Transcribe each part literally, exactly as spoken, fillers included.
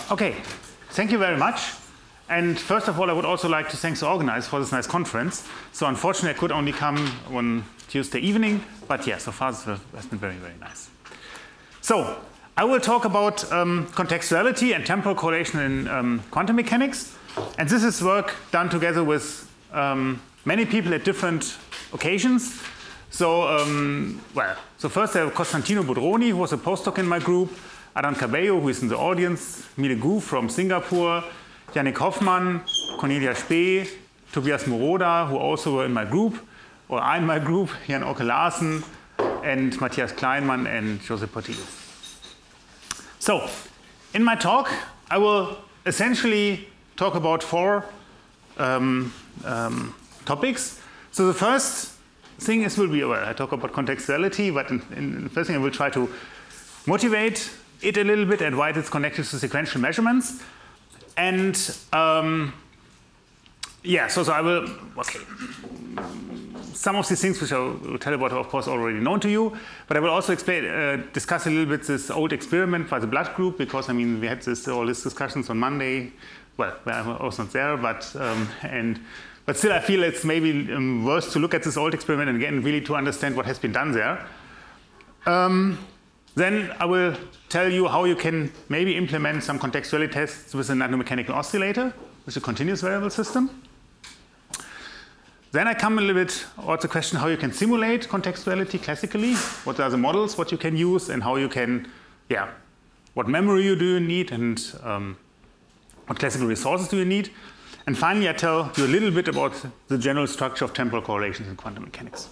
Okay, thank you very much. And first of all, I would also like to thank the organizers for this nice conference. So unfortunately, I could only come on Tuesday evening, but yeah, so far it has been very, very nice. So I will talk about um, contextuality and temporal correlation in um, quantum mechanics. And this is work done together with um, many people at different occasions. So, um, well, so first I have Costantino Budroni, who was a postdoc in my group, Adan Cabello, who is in the audience, Mile Gu from Singapore, Yannick Hoffmann, Cornelia Spee, Tobias Moroda, who also were in my group, or are in my group, Jan Åke Larsen, and Matthias Kleinmann and Josep Portillo. So, in my talk, I will essentially talk about four um, um, topics. So the first thing is will be, well, I talk about contextuality, but in, in the first thing I will try to motivate it a little bit and why it's connected to sequential measurements. And um, yeah, so, so I will, okay. Some of these things which I will tell about are of course already known to you, but I will also explain, uh, discuss a little bit this old experiment by the blood group, because I mean we had this, all these discussions on Monday. Well, I was not there, but um, and but still I feel it's maybe um, worth to look at this old experiment and again really to understand what has been done there. Um, then I will tell you how you can maybe implement some contextuality tests with a nanomechanical oscillator, which is a continuous variable system. Then I come a little bit about the question how you can simulate contextuality classically. What are the models, what you can use, and how you can, yeah, what memory you do you need, and um, what classical resources do you need. And finally, I tell you a little bit about the general structure of temporal correlations in quantum mechanics.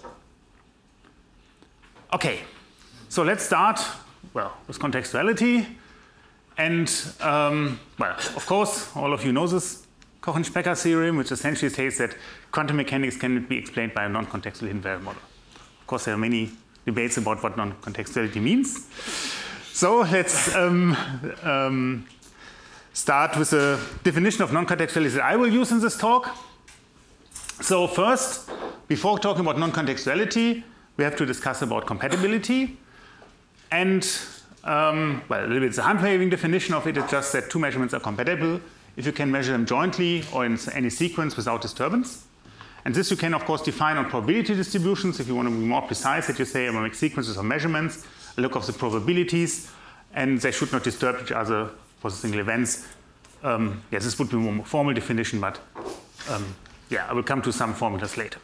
Okay, so let's start, well, with contextuality. And, um, well, of course, all of you know this Kochen-Specker theorem, which essentially states that quantum mechanics can be explained by a non-contextual hidden variable model. Of course, there are many debates about what non-contextuality means. So let's um, um, start with a definition of non-contextuality that I will use in this talk. So first, before talking about non-contextuality, we have to discuss about compatibility. And, um, well, a little bit the hand-waving definition of it is just that two measurements are compatible if you can measure them jointly or in any sequence without disturbance. And this you can, of course, define on probability distributions. If you want to be more precise, that you say I'm going to make sequences of measurements, I look of the probabilities, and they should not disturb each other for the single events. Um, yes, this would be a more formal definition, but um, yeah, I will come to some formulas later.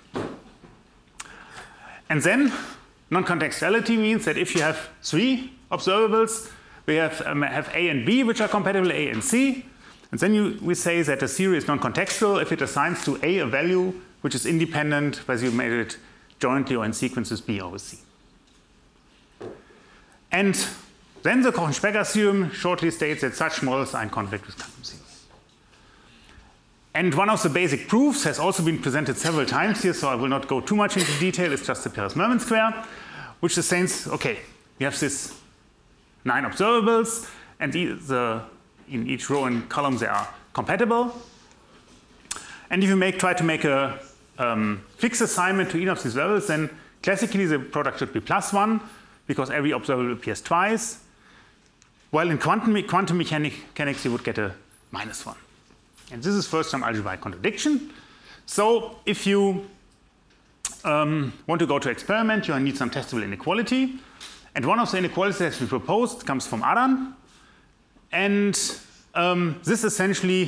And then non-contextuality means that if you have three observables, we have, um, have A and B, which are compatible, A and C. And then you, we say that a theory is non-contextual if it assigns to A a value which is independent whether you measure it jointly or in sequences B or with C. And then the Kochen-Specker theorem shortly states that such models are in conflict with quantum theory. And one of the basic proofs has also been presented several times here, so I will not go too much into detail. It's just the Peres-Mermin square, which says, okay, we have this nine observables, and the, the in each row and column they are compatible. And if you make, try to make a um, fixed assignment to each of these variables, then classically the product should be plus one, because every observable appears twice. While in quantum, quantum mechanics you would get a minus one. And this is first some algebraic contradiction. So if you um, want to go to experiment, you need some testable inequality. And one of the inequalities that we proposed comes from Adan. And um, this essentially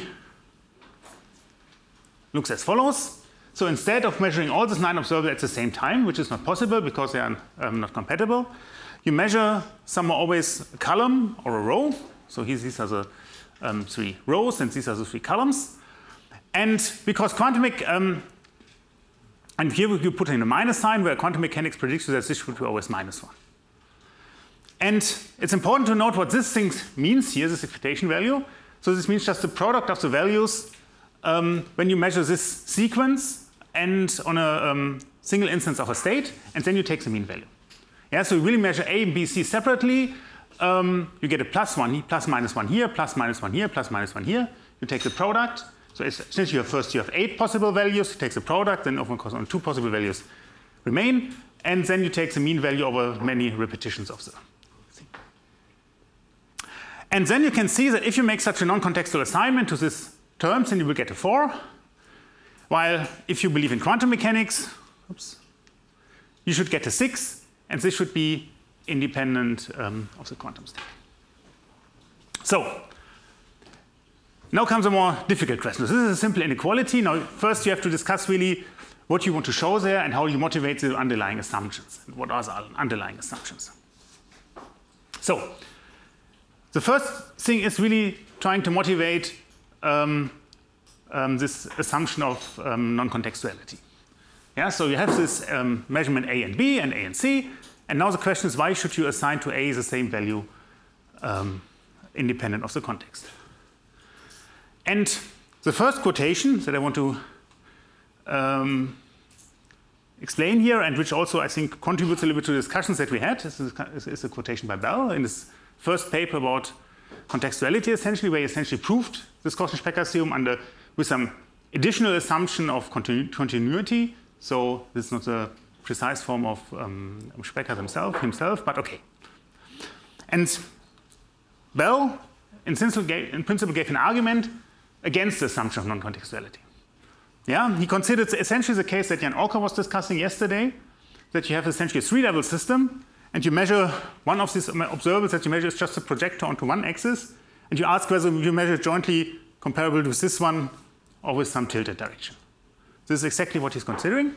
looks as follows. So instead of measuring all these nine observables at the same time, which is not possible because they are um, not compatible, you measure some always a column or a row. So here these are the um, three rows and these are the three columns. And because quantum um, and here you put in a minus sign where quantum mechanics predicts that this should be always minus one. And it's important to note what this thing means here, this expectation value. So this means just the product of the values um, when you measure this sequence and on a um, single instance of a state, and then you take the mean value. Yeah, so you really measure A and B, C separately. Um, you get a plus one, plus minus one here, plus minus one here, plus minus one here. You take the product. So since you have first you have eight possible values, you take the product, then of course only two possible values remain, and then you take the mean value over many repetitions of the. And then you can see that if you make such a non-contextual assignment to this terms, then you will get a four. While if you believe in quantum mechanics, oops, you should get a six, and this should be independent um, of the quantum state. So now comes a more difficult question. This is a simple inequality. Now first you have to discuss really what you want to show there and how you motivate the underlying assumptions. And what are the underlying assumptions? So the first thing is really trying to motivate um, um, this assumption of um, non-contextuality. Yeah, so you have this um, measurement A and B and A and C, and now the question is why should you assign to A the same value um, independent of the context? And the first quotation that I want to um, explain here, and which also I think contributes a little bit to the discussions that we had, is a, is a quotation by Bell in his first paper about contextuality, essentially, where he essentially proved this Cauchy-Specker theorem under with some additional assumption of continu continuity. So this is not a precise form of um, Specker himself, himself, but okay. And Bell, in principle, gave, in principle, gave an argument against the assumption of non-contextuality. Yeah, he considered essentially the case that Jan Orker was discussing yesterday, that you have essentially a three-level system, and you measure one of these observables that you measure is just a projector onto one axis, and you ask whether you measure jointly comparable with this one or with some tilted direction. This is exactly what he's considering.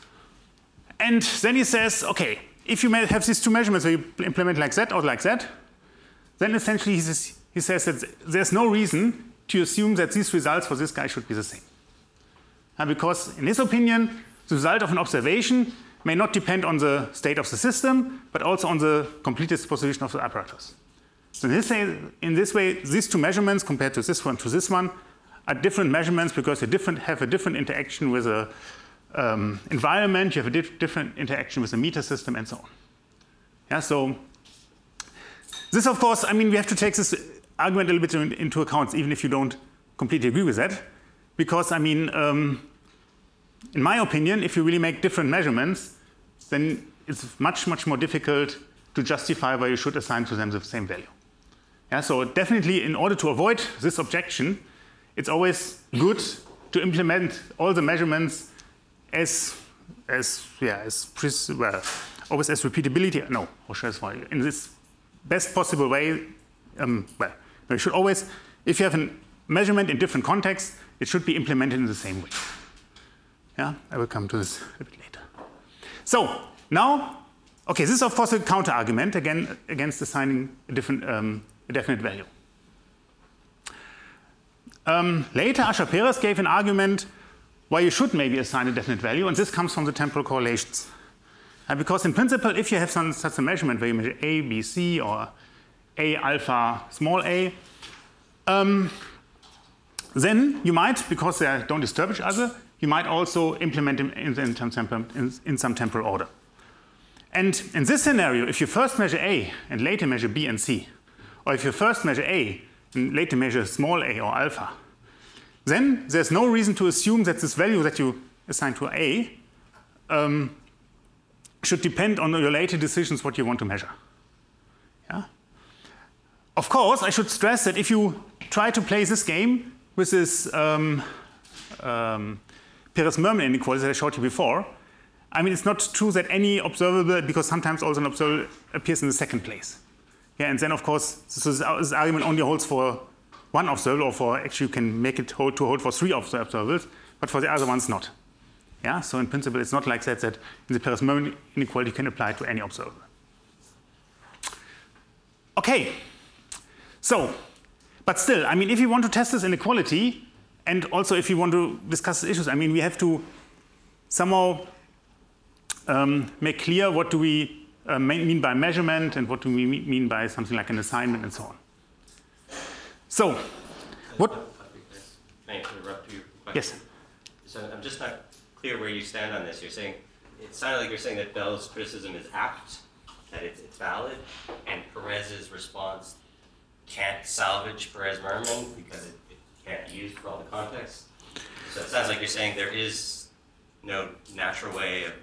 And then he says, okay, if you have these two measurements where you implement like that or like that, then essentially he says, he says that there's no reason to assume that these results for this guy should be the same. And because in his opinion, the result of an observation may not depend on the state of the system, but also on the complete disposition of the apparatus. So in this way, in this way, these two measurements compared to this one to this one are different measurements because they different, have a different interaction with the um, environment, you have a di different interaction with the meter system, and so on. Yeah, so this, of course, I mean, we have to take this argument a little bit in, into account, even if you don't completely agree with that, because, I mean, um, in my opinion, if you really make different measurements, then it's much, much more difficult to justify why you should assign to them the same value. Yeah, so definitely, in order to avoid this objection, it's always good to implement all the measurements as, as yeah, as well, always as repeatability. No, or should I say, in this best possible way. Um, well, you should always, if you have a measurement in different contexts, it should be implemented in the same way. Yeah, I will come to this a bit later. So now, okay, this is of course a counter argument again against assigning a different, um, a definite value. Um, later, Asher Perez gave an argument why you should maybe assign a definite value, and this comes from the temporal correlations. Uh, because in principle, if you have some, such a measurement where you measure A, B, C, or A alpha small a, um, then you might, because they don't disturb each other, you might also implement them in, in, in, in some temporal order. And in this scenario, if you first measure A and later measure B and C, or if you first measure A and later measure small a or alpha, then there's no reason to assume that this value that you assign to A um, should depend on your later decisions what you want to measure. Yeah? Of course, I should stress that if you try to play this game with this um, um, Perez-Mermin inequality that I showed you before, I mean, it's not true that any observable, because sometimes also an observable appears in the second place. Yeah, and then of course, so this, this argument only holds for one observable, or for actually you can make it hold to hold for three observables, but for the other ones not. Yeah, so in principle, it's not like that that in the Perez-Mermin inequality you can apply to any observable. Okay, so, but still, I mean, if you want to test this inequality, and also if you want to discuss the issues, I mean, we have to somehow um, make clear what do we uh, mean by measurement and what do we mean by something like an assignment and so on. So, what? May I interrupt your question? Yes. So I'm just not clear where you stand on this. You're saying, it sounded like you're saying that Bell's criticism is apt, that it's, it's valid, and Perez's response can't salvage Perez-Mermin because it, it can't be used for all the context. So it sounds like you're saying there is no natural way of,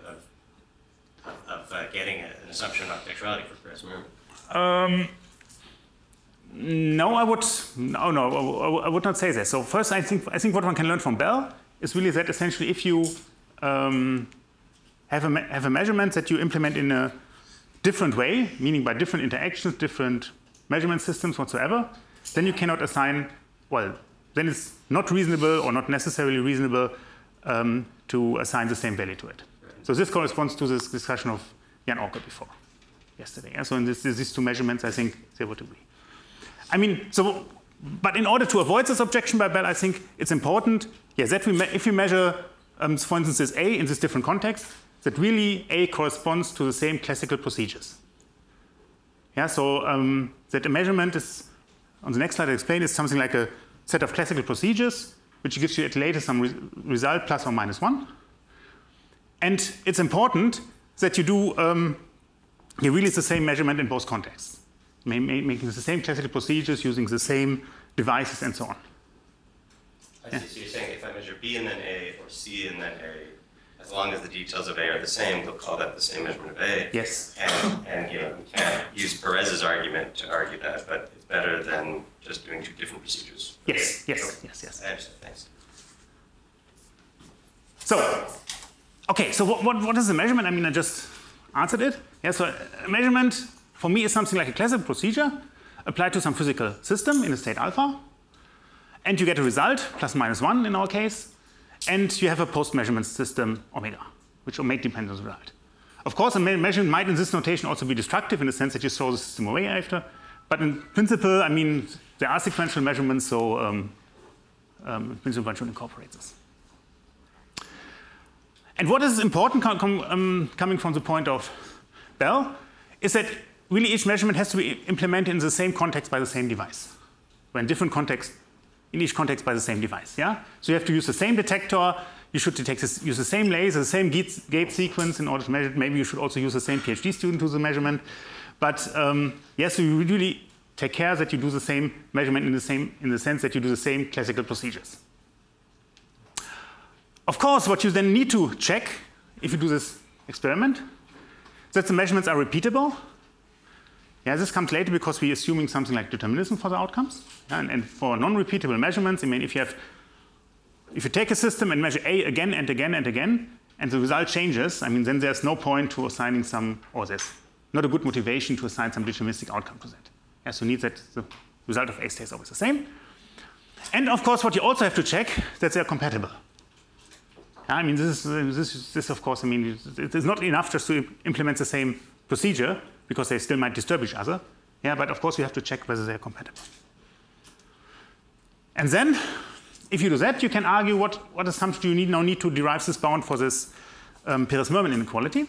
of, of uh, getting a, an assumption of contextuality for Perez-Mermin. Um, No, I would no no I would not say that. So first, I think I think what one can learn from Bell is really that essentially if you um, have a have a measurement that you implement in a different way, meaning by different interactions, different measurement systems whatsoever, then you cannot assign, well, then it's not reasonable or not necessarily reasonable um, to assign the same value to it. So this corresponds to this discussion of Jan Orker before, yesterday. Yeah? So in this, these two measurements, I think they would agree. I mean, so, but in order to avoid this objection by Bell, I think it's important, yes, that we if we measure, um, for instance, this A in this different context, that really A corresponds to the same classical procedures. Yeah, so um, that a measurement is, on the next slide I explain, is something like a set of classical procedures, which gives you at later some re result plus or minus one. And it's important that you do, um, you release the same measurement in both contexts, making the same classical procedures, using the same devices, and so on. I see. Yeah. So you're saying if I measure B and then A, or C and then A, as long as the details of A are the same, we'll call that the same measurement of A. Yes. And, and you know, we can't use Perez's argument to argue that, but it's better than just doing two different procedures. Yes, yes, okay. yes, yes. I understand. Thanks. So, okay, so what, what, what is the measurement? I mean, I just answered it. Yeah, so a measurement for me is something like a classical procedure applied to some physical system in a state alpha. And you get a result, plus minus one in our case. And you have a post-measurement system, omega, which omega depends on the result. Of course, a measurement might in this notation also be destructive in the sense that you throw the system away after. But in principle, I mean, there are sequential measurements, so um, um, in principle, one should incorporate this. And what is important com com um, coming from the point of Bell is that really each measurement has to be implemented in the same context by the same device. Or in different contexts, in each context by the same device. Yeah? So you have to use the same detector, you should detect this, use the same laser, the same gate, gate sequence in order to measure it. Maybe you should also use the same PhD student to the measurement. But um, yes, you really take care that you do the same measurement in the same in the sense that you do the same classical procedures. Of course, what you then need to check if you do this experiment, that the measurements are repeatable. Yeah, this comes later because we're assuming something like determinism for the outcomes. Yeah, and, and for non-repeatable measurements, I mean, if you have, if you take a system and measure A again and again and again, and the result changes, I mean, then there's no point to assigning some, or there's not a good motivation to assign some deterministic outcome to that. Yeah, so you need that the result of A stays always the same. And of course, what you also have to check, that they're compatible. I mean, this is, this, this of course, I mean, it is not enough just to implement the same procedure, because they still might disturb each other. Yeah, but of course, you have to check whether they're compatible. And then, if you do that, you can argue what, what assumption do you need, now need to derive this bound for this um, Perez-Mermin inequality.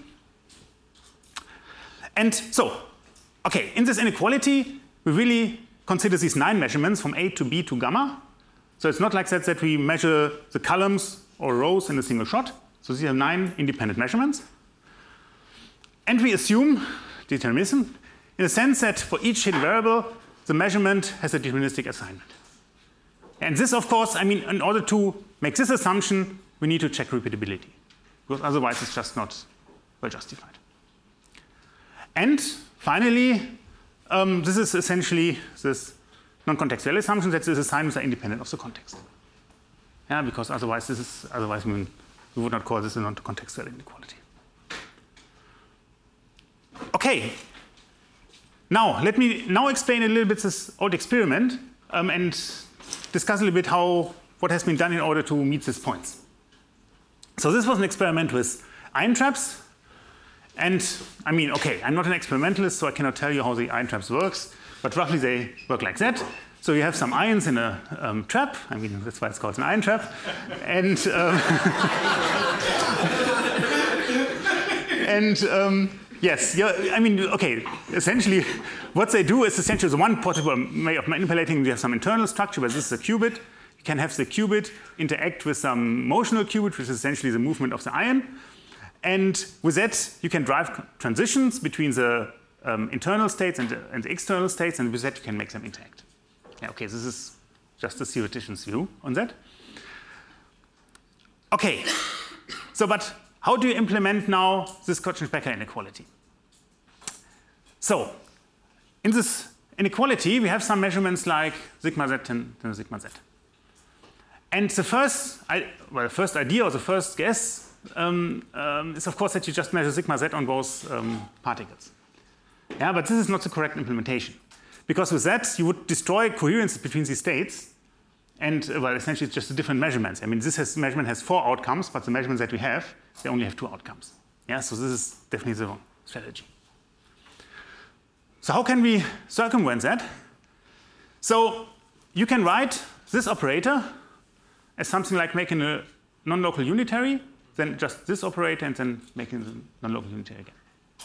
And so, okay, in this inequality, we really consider these nine measurements from A to B to gamma. So it's not like that that we measure the columns or rows in a single shot. So these are nine independent measurements. And we assume determinism in the sense that for each hidden variable, the measurement has a deterministic assignment. And this, of course, I mean, in order to make this assumption, we need to check repeatability, because otherwise it's just not well justified. And finally, um, this is essentially this non-contextual assumption that these assignments are independent of the context. Yeah, because otherwise this is otherwise we, we would not call this a non-contextual inequality. Okay. Now let me now explain a little bit this old experiment um, and discuss a little bit how what has been done in order to meet these points. So this was an experiment with ion traps, and I mean, okay, I'm not an experimentalist, so I cannot tell you how the ion traps works, but roughly they work like that. So you have some ions in a um, trap. I mean, that's why it's called an ion trap. And, um, and um, yes, I mean, okay, essentially what they do is essentially the one possible way of manipulating. You have some internal structure, but this is a qubit. You can have the qubit interact with some motional qubit, which is essentially the movement of the ion. And with that, you can drive transitions between the um, internal states and the, and the external states, and with that, you can make them interact. Yeah, okay, this is just a theoretician's view on that. Okay, so but how do you implement now this Cauchy-Becker inequality? So, in this inequality, we have some measurements like sigma z and sigma z. And the first, well, the first idea or the first guess um, um, is, of course, that you just measure sigma z on both um, particles. Yeah, but this is not the correct implementation. Because with that, you would destroy coherence between these states. And, uh, well, essentially, it's just a different measurements. I mean, this has, measurement has four outcomes, but the measurements that we have, they only have two outcomes. Yeah, so this is definitely the wrong strategy. So how can we circumvent that? So you can write this operator as something like making a non-local unitary, then just this operator, and then making the non-local unitary again.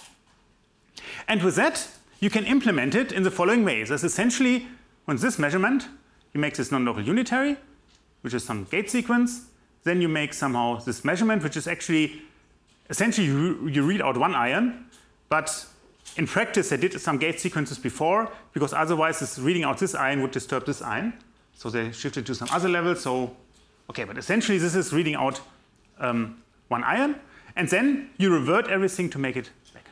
And with that, you can implement it in the following ways. That's essentially, on this measurement, you make this non-local unitary, which is some gate sequence. Then you make somehow this measurement, which is actually, essentially, you, you read out one ion, but in practice, they did some gate sequences before, because otherwise, this reading out this ion would disturb this ion. So they shifted to some other level. So, okay, but essentially, this is reading out um, one ion. And then you revert everything to make it back.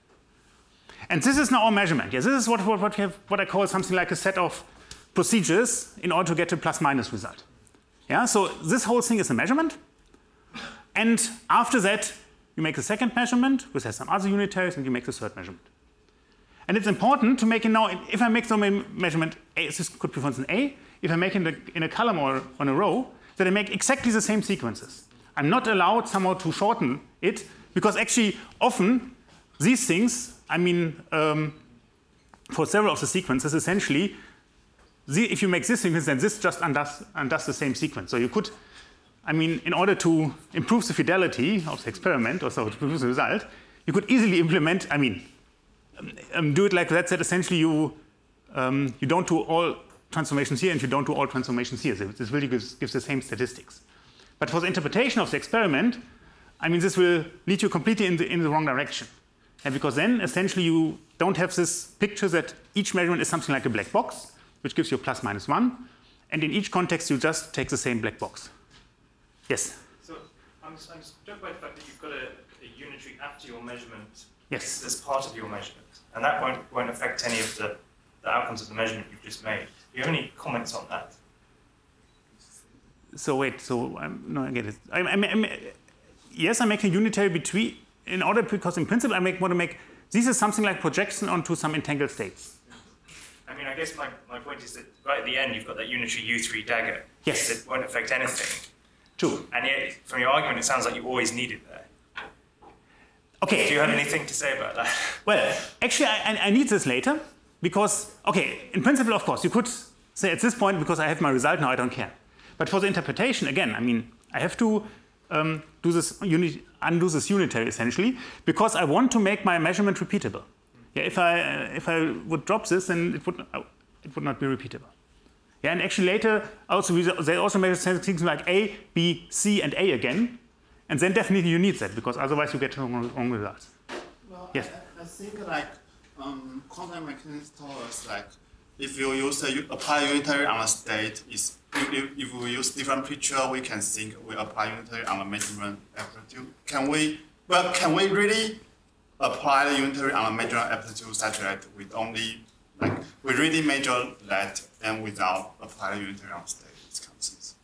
And this is now our measurement. Yeah, this is what, what, what, we have, what I call something like a set of procedures in order to get a plus-minus result. Yeah, so this whole thing is a measurement. And after that, you make the second measurement, which has some other unitaries, and you make the third measurement. And it's important to make it now, if I make the measurement A, this could be for instance A, if I make it in a, in a column or on a row, that I make exactly the same sequences. I'm not allowed somehow to shorten it, because actually often these things, I mean, um, for several of the sequences, essentially, the, if you make this sequence, then this just undoes, undoes the same sequence. So you could, I mean, in order to improve the fidelity of the experiment, or so to improve the result, you could easily implement, I mean, um, do it like that, that essentially you, um, you don't do all transformations here and you don't do all transformations here. So this really gives, gives the same statistics. But for the interpretation of the experiment, I mean, this will lead you completely in the, in the wrong direction. And because then, essentially, you don't have this picture that each measurement is something like a black box, which gives you plus minus one. And in each context, you just take the same black box. Yes? So I'm, I'm struck by the fact that you've got a, a unitary after your measurement. Yes. As part of your measurement. And that won't, won't affect any of the, the outcomes of the measurement you've just made. Do you have any comments on that? So wait, so um, no, I get it. I, I, I, yes, I make a unitary between, in order, because in principle I make, want to make, this is something like projection onto some entangled states. I mean, I guess my, my point is that right at the end you've got that unitary U three dagger. Yes. That won't affect anything. True. And yet, from your argument, it sounds like you always need it there. Okay. Do you have anything to say about that? Well, actually, I, I need this later, because, okay, in principle, of course, you could say at this point, because I have my result now, I don't care. But for the interpretation, again, I mean, I have to um, do this uni undo this unitary, essentially, because I want to make my measurement repeatable. Yeah, if I, uh, if I would drop this, then it would, uh, it would not be repeatable. Yeah, and actually later, also they also measure things like A, B, C, and A again. And then definitely you need that, because otherwise you get wrong, wrong results. Well, yes? I, I think like um, quantum mechanics tells us like if you use a apply unitary on a state, is if, if we use different picture, we can think we apply unitary on a measurement amplitude. Can we? Well, can we really apply the unitary on a measurement amplitude such that we only like we really measure that and without apply the unitary on state? It's constant.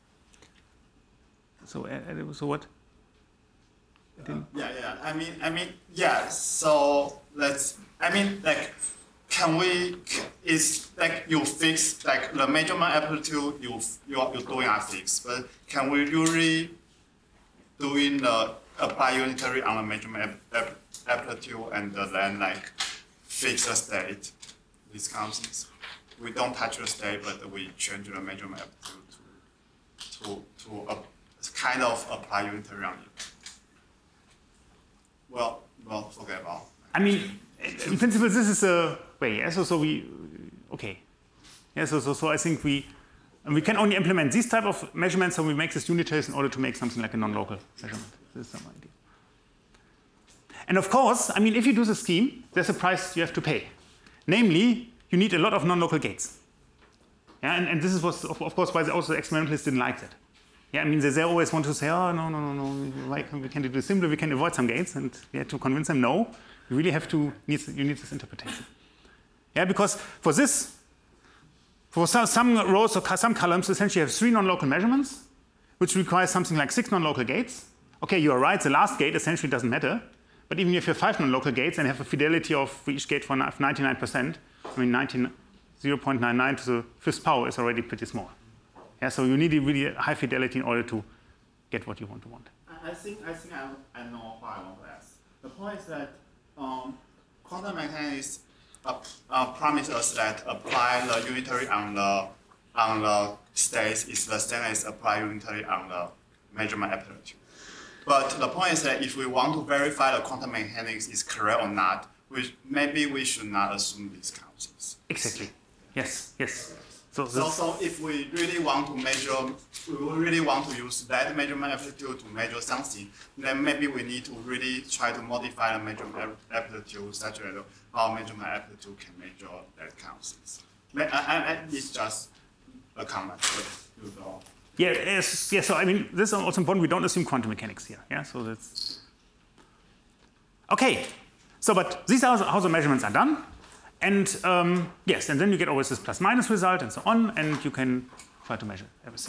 So, uh, so what? Uh, yeah, yeah. I mean, I mean, yeah. So let's. I mean, like, can we? Is like you fix like the measurement amplitude you you are you're doing are fixed, but can we really doing the apply unitary on the measurement amplitude and then like fix the state? These kind of things. We don't touch the state, but we change the measurement amplitude to to to a kind of apply unitary on it. Well, well, forget about. I mean, in principle, this is a way. Yeah? So, so we, okay. Yeah. So, so, so I think we, and we can only implement these type of measurements. So we make this unitaries in order to make something like a non-local measurement. This is some idea. And of course, I mean, if you do the scheme, there's a price you have to pay. Namely, you need a lot of non-local gates. Yeah. And, and this is what, of, of course, why also the experimentalists didn't like that. Yeah, I mean, they, they always want to say, oh, no, no, no, no, why can we can do this simpler? We can avoid some gates. And we had to convince them, no, you really have to, need, you need this interpretation. Yeah, because for this, for some, some rows or some columns, essentially you have three non-local measurements, which requires something like six non-local gates. Okay, you are right, the last gate essentially doesn't matter. But even if you have five non-local gates and have a fidelity of for each gate for ninety-nine percent, I mean zero point nine nine to the fifth power is already pretty small. Yeah, so you need a really high fidelity in order to get what you want to want. I think I think I, I know why I want to ask. The point is that um, quantum mechanics uh, uh, promise us that apply the unitary on the on the states is the same as apply unitary on the measurement amplitude. But the point is that if we want to verify the quantum mechanics is correct or not, we, maybe we should not assume these concepts. Exactly. Yes. Yes. So, So, so if we really want to measure, we really want to use that measurement amplitude to measure something, then maybe we need to really try to modify the measurement amplitude such that our measurement amplitude can measure that concepts. I, I, I, it's just a comment. But you know. yeah, yes, yes. So I mean, this is also important. We don't assume quantum mechanics here. Yeah. So that's okay. So, but these are how the measurements are done. And um, yes, and then you get always this plus minus result and so on, and you can try to measure everything.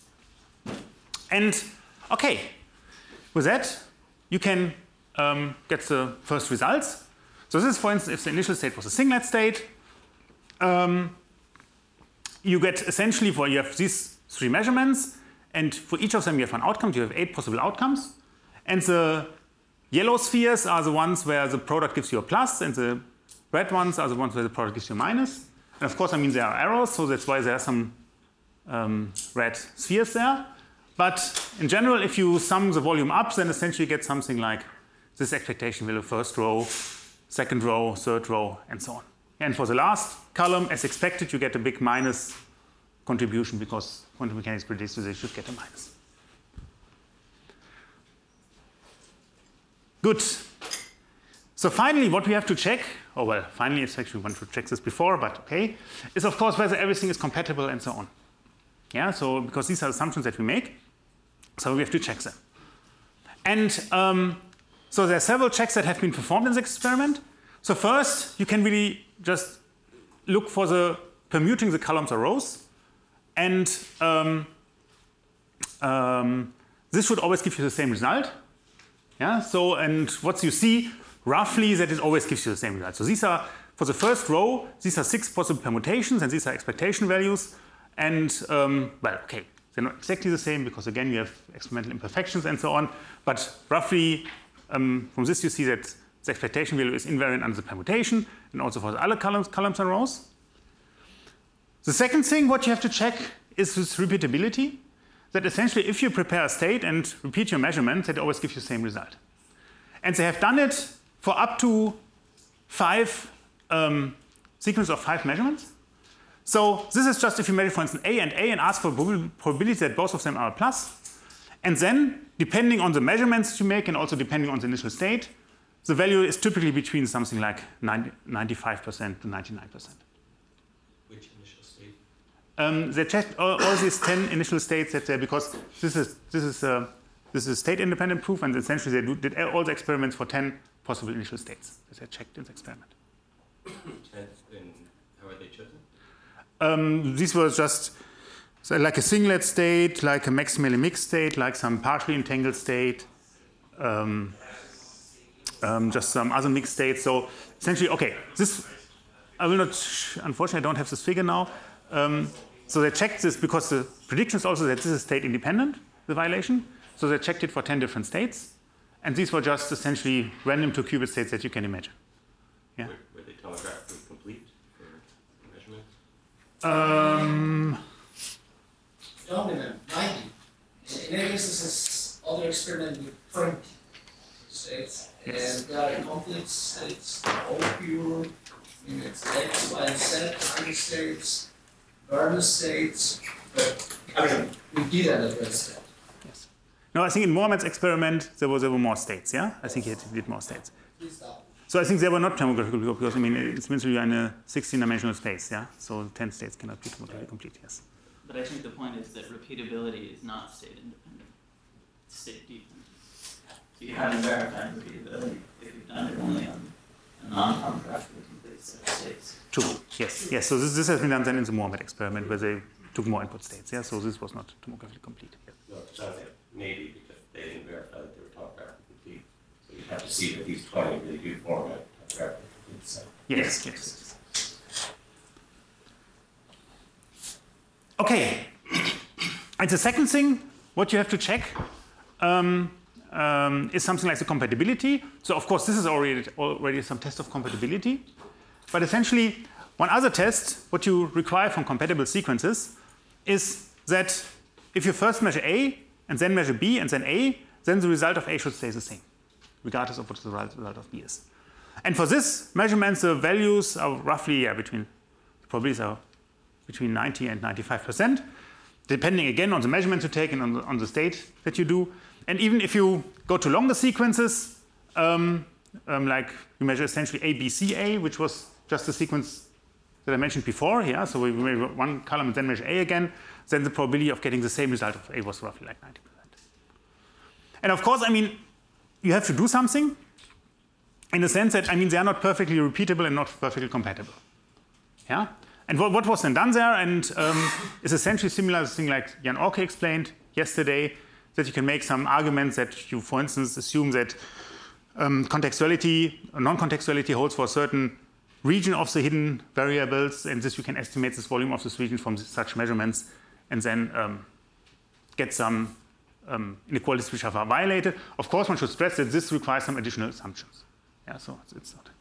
And okay, with that, you can um, get the first results. So this is, for instance, if the initial state was a singlet state, um, you get essentially for you have these three measurements, and for each of them you have one outcome. You have eight possible outcomes, and the yellow spheres are the ones where the product gives you a plus, and the red ones are the ones where the product gives you a minus. And of course, I mean, there are errors, so that's why there are some um, red spheres there. But in general, if you sum the volume up, then essentially you get something like this expectation value, first row, second row, third row, and so on. And for the last column, as expected, you get a big minus contribution because quantum mechanics predicts that you should get a minus. Good. So finally, what we have to check, or well, finally, it's actually we want to check this before, but okay, is of course whether everything is compatible and so on. Yeah, so because these are assumptions that we make, so we have to check them. And um, so there are several checks that have been performed in the experiment. So first, you can really just look for the permuting the columns or rows, and um, um, this should always give you the same result. Yeah. So and what you see. Roughly, that it always gives you the same result. So these are, for the first row, these are six possible permutations, and these are expectation values. And, um, well, okay, they're not exactly the same because, again, you have experimental imperfections and so on. But roughly, um, from this, you see that the expectation value is invariant under the permutation, and also for the other columns, columns and rows. The second thing, what you have to check is this repeatability, that essentially, if you prepare a state and repeat your measurement, that always gives you the same result. And they have done it for up to five um, sequence of five measurements. So this is just if you measure, for instance, A and A and ask for probability that both of them are a plus. And then, depending on the measurements you make and also depending on the initial state, the value is typically between something like ninety-five percent to ninety-nine percent. Which initial state? Um, they checked all, all these ten initial states that they, because this is this is uh, this is state-independent proof, and essentially they do, did all the experiments for ten possible initial states that they checked in the experiment. And how are they chosen? Um, these were just so like a singlet state, like a maximally mixed state, like some partially entangled state, um, um, just some other mixed states. So essentially, okay, this I will not. Unfortunately, I don't have this figure now. Um, so they checked this because the prediction is also that this is state independent, the violation. So they checked it for ten different states. And these were just essentially random two qubit states that you can imagine. Yeah. Were, were they telegraphically complete for measurement? Um, Don't remember, ninety. In any case, this is other experiment with twenty states. Yes. And there are complete states, all pure, I mean, it's X, Y, and Z, different states, various states. But, I mean, we did that at rest. yes. No, I think in Mohammed's experiment, there, was, there were more states, yeah? I think he had, he did more states. So I think they were not tomographically because, I mean, it's means you're in a sixteen-dimensional space, yeah? So ten states cannot be tomographically complete, yes. But I think the point is that repeatability is not state independent. It's state dependent. So you haven't verified repeatability if you've done it only on a non-tomographically complete states. True. Yes. Yes. So this, this has been done then in the Mohammed experiment where they took more input states. Yeah. So this was not tomographically complete. Yes. No, it sounds like maybe because they didn't verify that they were tomographically complete. So you have to see that these twenty really do form a tomographically complete set. Yes. Yes. Yes. Okay. And the second thing, what you have to check um, um, is something like the compatibility. So of course, this is already already some test of compatibility. But essentially, one other test, what you require from compatible sequences, is that if you first measure A and then measure B and then A, then the result of A should stay the same, regardless of what the result of B is. And for this measurement, the values are roughly yeah, between the probabilities are between ninety and ninety-five percent, depending again on the measurement you take and on the, on the state that you do. And even if you go to longer sequences, um, um, like you measure essentially A, B, C, A, which was just the sequence that I mentioned before, yeah, so we measure one column and then measure A again, then the probability of getting the same result of A was roughly like ninety percent. And of course, I mean, you have to do something in the sense that, I mean, they are not perfectly repeatable and not perfectly compatible. Yeah? And what, what was then done there and um, is essentially similar to the thing like Jan Orke explained yesterday, that you can make some arguments that you, for instance, assume that um, contextuality, or non-contextuality holds for a certain region of the hidden variables, and this you can estimate this volume of this region from such measurements, and then um, get some um, inequalities which are violated. Of course, one should stress that this requires some additional assumptions. Yeah, so it's, it's not.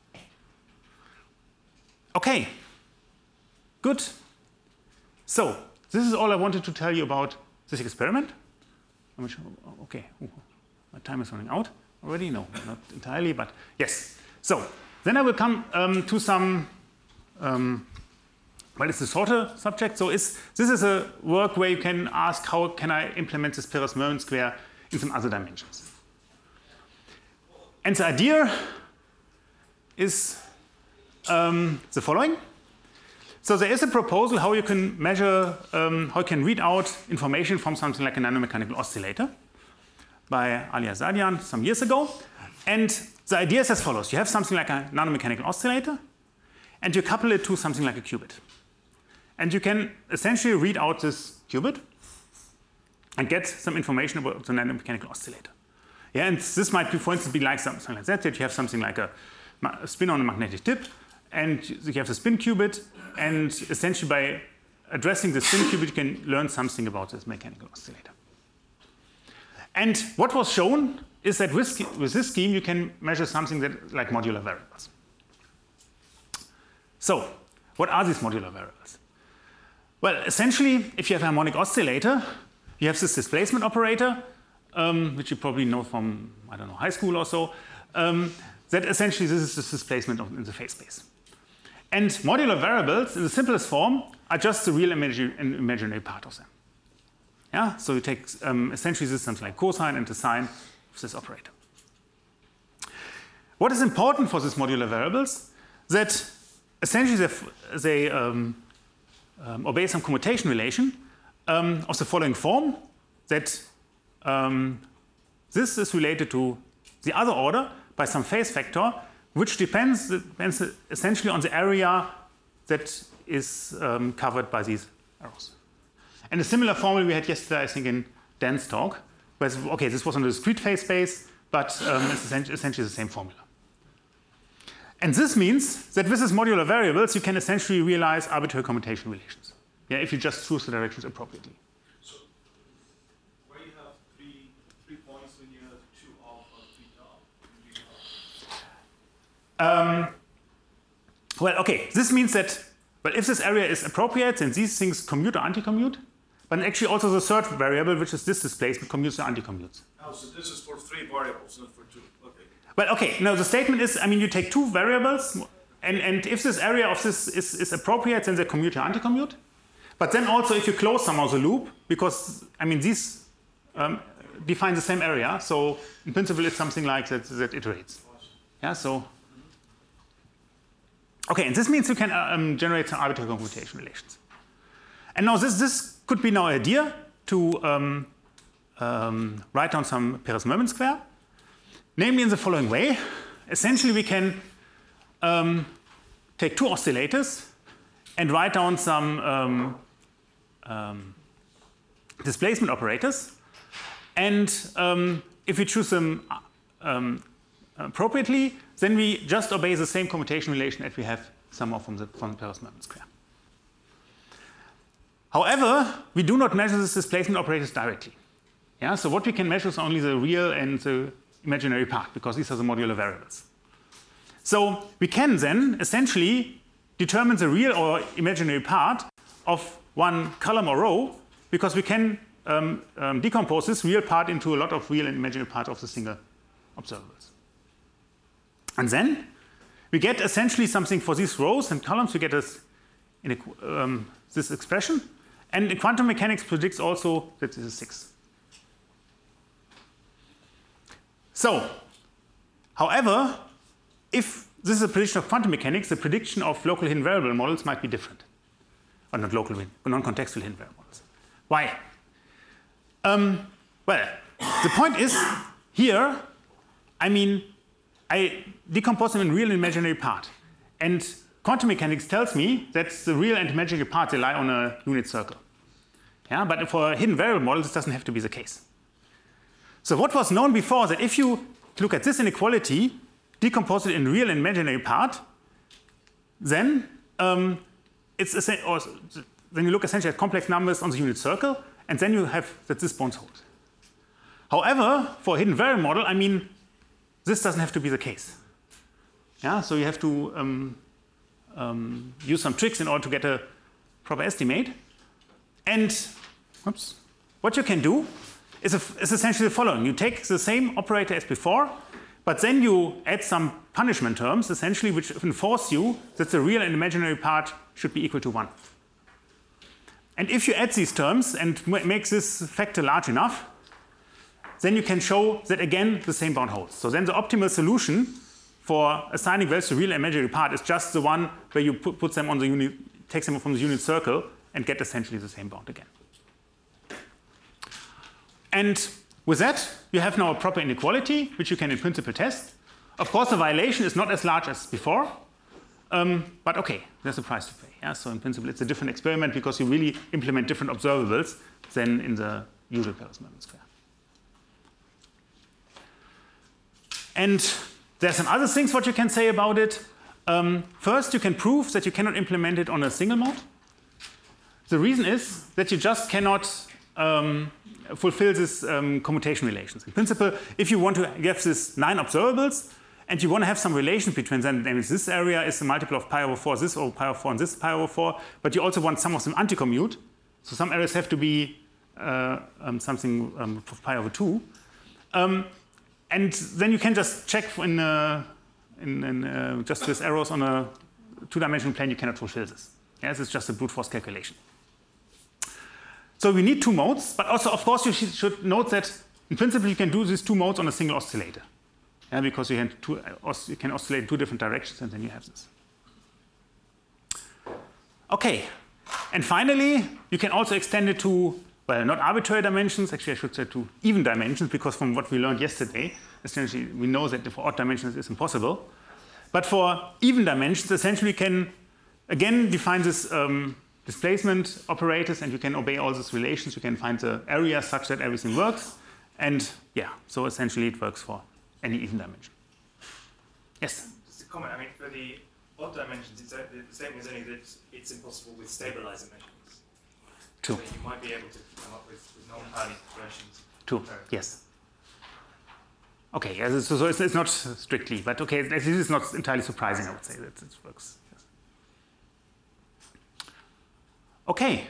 Okay. Good. So this is all I wanted to tell you about this experiment. Okay, Ooh, my time is running out already. No, not entirely, but yes. So then I will come um, to some. Um, well, it's a shorter subject. So is, this is a work where you can ask how can I implement this Perez-Mermin square in some other dimensions. And the idea is um, the following. So there is a proposal how you can measure, um, how you can read out information from something like a nanomechanical oscillator by Ali Azadian some years ago. And the idea is as follows. You have something like a nanomechanical oscillator, and you couple it to something like a qubit. And you can essentially read out this qubit and get some information about the nanomechanical oscillator. Yeah, and this might be, for instance, be like something like that, that you have something like a, a spin on a magnetic tip, and you have the spin qubit, and essentially by addressing the spin qubit, you can learn something about this mechanical oscillator. And what was shown is that with, with this scheme, you can measure something that, like modular variables. So, what are these modular variables? Well, essentially, if you have a harmonic oscillator, you have this displacement operator, um, which you probably know from, I don't know, high school or so, um, that essentially this is the displacement of, in the phase space. And modular variables, in the simplest form, are just the real imagi imaginary part of them. Yeah, so you take um, essentially this is something like cosine and the sine of this operator. What is important for these modular variables? That essentially they, they um, um, obey some commutation relation um, of the following form, that um, this is related to the other order by some phase factor, which depends, depends essentially on the area that is um, covered by these arrows. And a similar formula we had yesterday, I think, in Dan's talk, where, okay, this was on a discrete phase space, but um, it's essentially the same formula. And this means that with these modular variables, you can essentially realize arbitrary commutation relations, yeah, if you just choose the directions appropriately. So, where you have three, three points when you have two alpha, three tau? Um, well, okay, this means that, well, if this area is appropriate, then these things commute or anti-commute, but actually also the third variable, which is this displacement, commutes or anti-commutes. Oh, so this is for three variables, not for two. Okay. Well, okay, no, the statement is, I mean, you take two variables, and, and if this area of this is, is appropriate, then they commute or anti-commute. But then also if you close somehow the loop, because, I mean, these um, define the same area, so in principle it's something like that that iterates. Yeah, so. Okay, and this means you can um, generate some arbitrary commutation relations. And now this, this could be now an idea to um, um, write down some Perez-Mermin square, namely in the following way. Essentially we can um, take two oscillators and write down some um, um, displacement operators. And um, if we choose them um, appropriately, then we just obey the same commutation relation that we have somehow from the, from the Peres-Mermin square. However, we do not measure these displacement operators directly. Yeah, so what we can measure is only the real and the imaginary part, because these are the modular variables. So we can then essentially determine the real or imaginary part of one column or row, because we can um, um, decompose this real part into a lot of real and imaginary parts of the single observables. And then we get essentially something for these rows and columns. We get this, in a, um, this expression. And in quantum mechanics predicts also that this is six. So, however, if this is a prediction of quantum mechanics, the prediction of local hidden variable models might be different. Or not local, non-contextual hidden variable models. Why? Um, well, the point is, here, I mean, I decompose them in real and imaginary part. And quantum mechanics tells me that the real and imaginary part, they lie on a unit circle. Yeah, but for hidden variable models, this doesn't have to be the case. So what was known before, that if you look at this inequality, decompose it in real and imaginary part, then um, it's or then you look essentially at complex numbers on the unit circle, and then you have that this bounds hold. However, for a hidden variable model, I mean, this doesn't have to be the case. Yeah, so you have to um, um, use some tricks in order to get a proper estimate. And oops, what you can do is, a, is essentially the following. You take the same operator as before, but then you add some punishment terms, essentially, which enforce you that the real and imaginary part should be equal to one. And if you add these terms and make this factor large enough, then you can show that, again, the same bound holds. So then the optimal solution for assigning values to real and imaginary part is just the one where you put, put them on the unit, take them from the unit circle and get essentially the same bound again. And with that, you have now a proper inequality, which you can in principle test. Of course, the violation is not as large as before, um, but okay, there's a price to pay. Yeah? So in principle, it's a different experiment because you really implement different observables than in the usual Peres-Mermin square. And there's some other things what you can say about it. Um, first, you can prove that you cannot implement it on a single mode. The reason is that you just cannot um, fulfill this um, commutation relations. In principle, if you want to have this nine observables and you want to have some relation between them, that means this area is a multiple of pi over four, this over pi over four, and this pi over four, but you also want some of them anti-commute. So some areas have to be uh, um, something um, of pi over two. Um, and then you can just check in, uh, in, in uh, just with arrows on a two-dimensional plane, you cannot fulfill this. Yes, it's just a brute force calculation. So we need two modes, but also, of course, you should note that in principle you can do these two modes on a single oscillator. Yeah, because you can, two, you can oscillate in two different directions and then you have this. Okay, and finally, you can also extend it to, well, not arbitrary dimensions, actually I should say to even dimensions, because from what we learned yesterday, essentially we know that for odd dimensions it's impossible. But for even dimensions, essentially you can again define this um, displacement operators, and you can obey all these relations. You can find the area such that everything works. And yeah, so essentially it works for any even dimension. Yes? Just a comment, I mean, for the odd dimensions, it's, the statement is only that it's impossible with stabilizer measurements. True. So you might be able to come up with, with non-Pauli versions. True, yes. Okay, yeah, so, so it's, it's not strictly, but okay, this is not entirely surprising, I would say, that it works. Okay,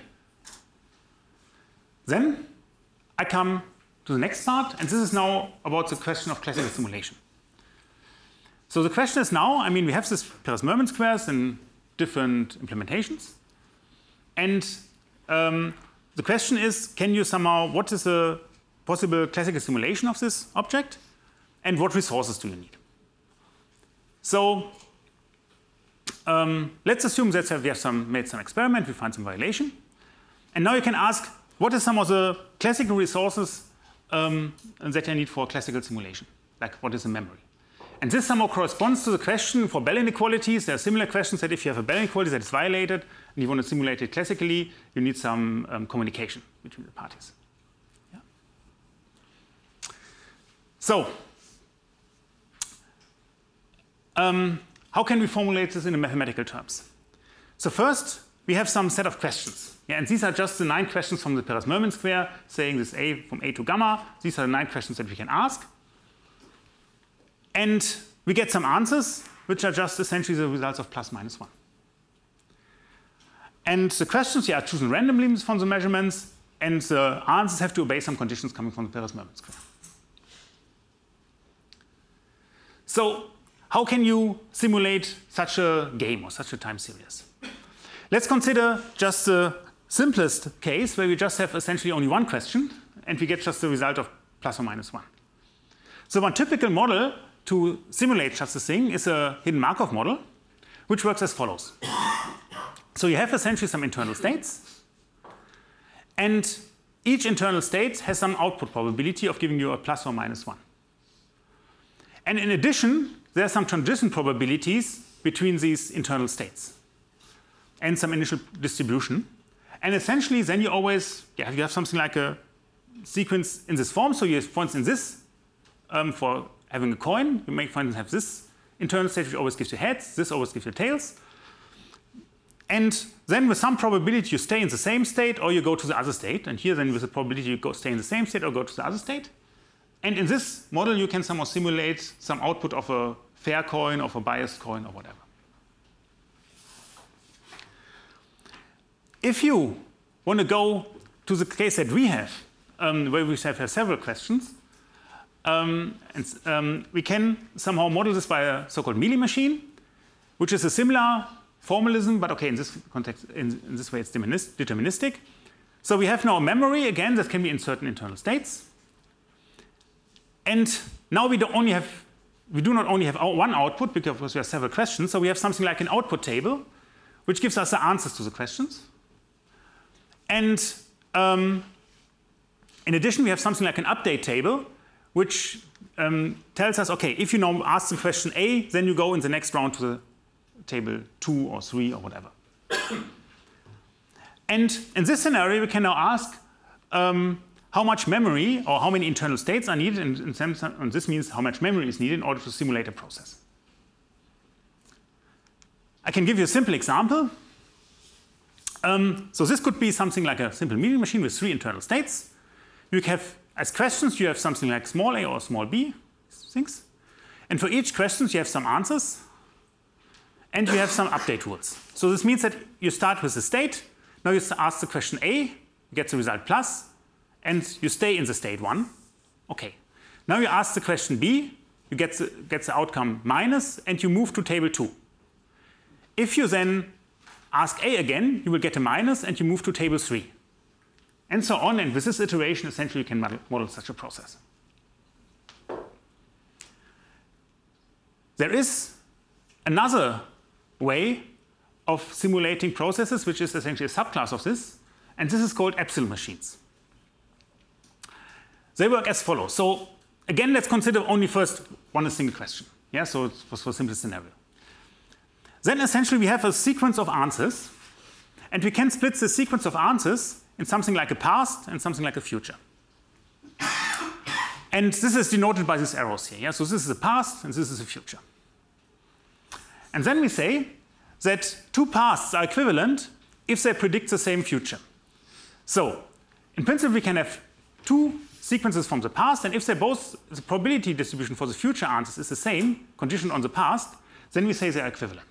then I come to the next part, and this is now about the question of classical simulation. So the question is now, I mean, we have this Peres-Mermin squares in different implementations, and um, the question is, can you somehow, what is a possible classical simulation of this object, and what resources do you need? So Um, let's assume that we have some, made some experiment, we find some violation. And now you can ask, what are some of the classical resources um, that I need for classical simulation? Like, what is the memory? And this somehow corresponds to the question for Bell inequalities. There are similar questions that if you have a Bell inequality that is violated and you want to simulate it classically, you need some um, communication between the parties. Yeah. So, um, how can we formulate this in mathematical terms? So first, we have some set of questions. Yeah, and these are just the nine questions from the Perez-Mermin square, saying this A from A to gamma. These are the nine questions that we can ask. And we get some answers, which are just essentially the results of plus minus one. And the questions yeah, are chosen randomly from the measurements, and the answers have to obey some conditions coming from the Perez-Mermin square. So how can you simulate such a game or such a time series? Let's consider just the simplest case where we just have essentially only one question and we get just the result of plus or minus one. So one typical model to simulate such a thing is a hidden Markov model, which works as follows. So you have essentially some internal states, and each internal state has some output probability of giving you a plus or minus one. And in addition, there are some transition probabilities between these internal states and some initial distribution. And essentially, then you always yeah, you have something like a sequence in this form. So you have, for instance, this um, for having a coin. You may, for instance, have this internal state, which always gives you heads. This always gives you tails. And then with some probability, you stay in the same state or you go to the other state. And here, then with the probability, you go stay in the same state or go to the other state. And in this model, you can somehow simulate some output of a fair coin, of a biased coin, or whatever. If you want to go to the case that we have, um, where we have, have several questions, um, and, um, we can somehow model this by a so-called Mealy machine, which is a similar formalism, but okay, in this context, in, in this way, it's deterministic. So we have now a memory again that can be in certain internal states, and now we don't only have we do not only have one output because we have several questions. So we have something like an output table, which gives us the answers to the questions. And um, in addition, we have something like an update table, which um, tells us, okay, if you now ask the question A, then you go in the next round to the table two or three or whatever. And in this scenario, we can now ask um, how much memory or how many internal states are needed, and, and this means how much memory is needed in order to simulate a process. I can give you a simple example. Um, so this could be something like a simple Mealy machine with three internal states. You have, as questions, you have something like small a or small b things. And for each question, you have some answers. And you have some update rules. So this means that you start with the state. Now you ask the question A, you get the result plus, and you stay in the state one. Okay. Now you ask the question B, you get the, get the outcome minus, and you move to table two. If you then ask A again, you will get a minus, and you move to table three. And so on, and with this iteration, essentially you can model, model such a process. There is another way of simulating processes, which is essentially a subclass of this, and this is called epsilon machines. They work as follows. So again, let's consider only first one single question. Yeah, so it was for a simple scenario. Then essentially we have a sequence of answers, and we can split the sequence of answers in something like a past and something like a future. And this is denoted by these arrows here. Yeah? So this is the past and this is the future. And then we say that two pasts are equivalent if they predict the same future. So in principle, we can have two sequences from the past, and if they both, the probability distribution for the future answers is the same, conditioned on the past, then we say they are equivalent.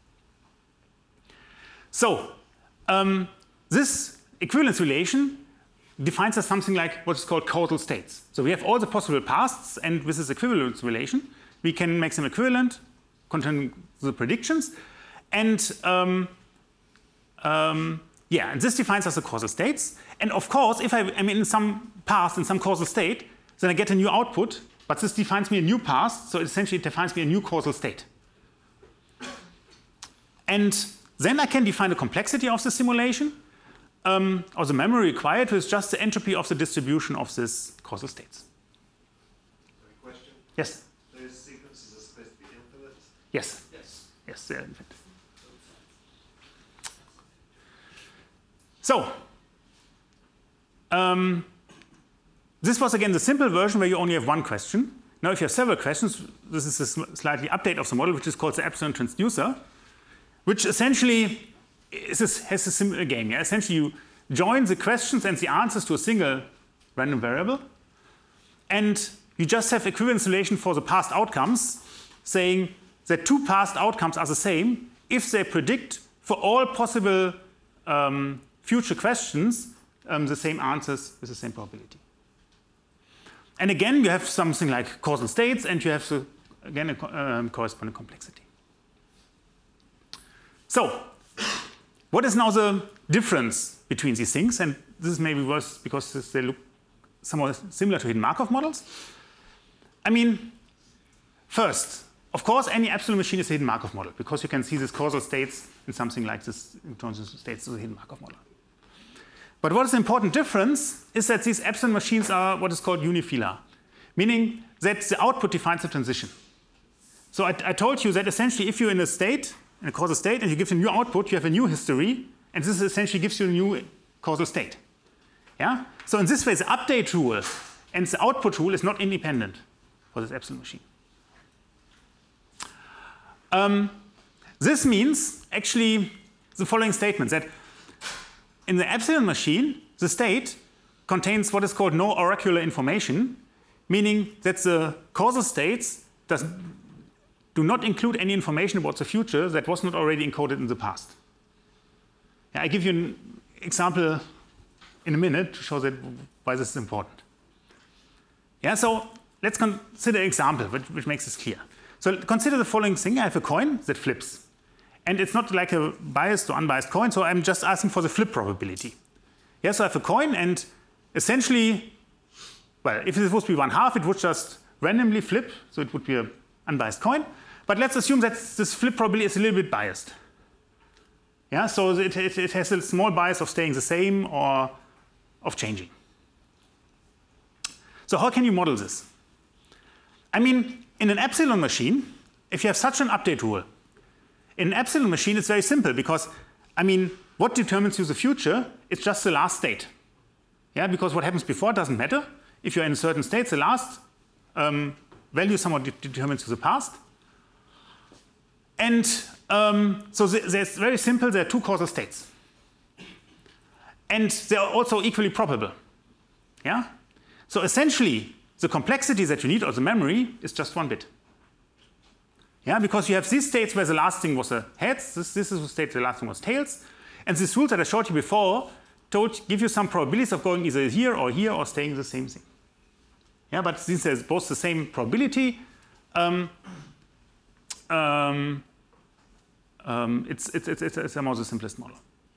So um, this equivalence relation defines as something like what is called causal states. So we have all the possible pasts, and with this equivalence relation, we can make them equivalent, containing the predictions, and um, um, yeah, and this defines as the causal states. And of course, if I am in some past, in some causal state, then I get a new output, but this defines me a new past, so essentially it defines me a new causal state. And then I can define the complexity of the simulation, um, or the memory required, with just the entropy of the distribution of these causal states. Question? Yes? Those sequences are split Yes. Yes. Yes, they are in fact. So, um, this was again the simple version where you only have one question. Now, if you have several questions, this is a slightly update of the model, which is called the epsilon transducer, which essentially is a, has a similar game. Yeah? Essentially, you join the questions and the answers to a single random variable, and you just have equivalence relation for the past outcomes, saying that two past outcomes are the same if they predict for all possible um, future questions um, the same answers with the same probability. And again, you have something like causal states, and you have, the, again, a um, corresponding complexity. So, what is now the difference between these things? And this is maybe worse because this, they look somewhat similar to hidden Markov models. I mean, first, of course, any epsilon machine is a hidden Markov model because you can see these causal states in something like this in transition states of the hidden Markov model. But what is the important difference is that these epsilon machines are what is called unifilar, meaning that the output defines the transition. So I, I told you that essentially if you're in a state, in a causal state, and you give a new output, you have a new history, and this essentially gives you a new causal state. Yeah? So in this way, the update rule and the output rule is not independent for this epsilon machine. Um, this means actually the following statement, that in the epsilon machine, the state contains what is called no oracular information, meaning that the causal states does, do not include any information about the future that was not already encoded in the past. Yeah, I give you an example in a minute to show that why this is important. Yeah, so let's consider an example which, which makes this clear. So consider the following thing. I have a coin that flips. And it's not like a biased or unbiased coin, so I'm just asking for the flip probability. Yeah, so I have a coin, and essentially, well, if it was supposed to be one half, it would just randomly flip, so it would be an unbiased coin. But let's assume that this flip probability is a little bit biased. Yeah, so it, it, it has a small bias of staying the same or of changing. So how can you model this? I mean, in an epsilon machine, if you have such an update rule, in an epsilon machine, it's very simple because, I mean, what determines you the future? It's just the last state. Yeah, because what happens before doesn't matter. If you're in a certain state, the last um, value somewhat de determines you the past. And um, so there's very simple, there are two causal states. And they are also equally probable. Yeah? So essentially, the complexity that you need, or the memory, is just one bit. Yeah, because you have these states where the last thing was a heads, this, this is the state where the last thing was tails. And these rules that I showed you before told, give you some probabilities of going either here or here or staying the same thing. Yeah, but since there's both the same probability, um, um, um, it's, it's, it's, it's, it's almost the simplest model.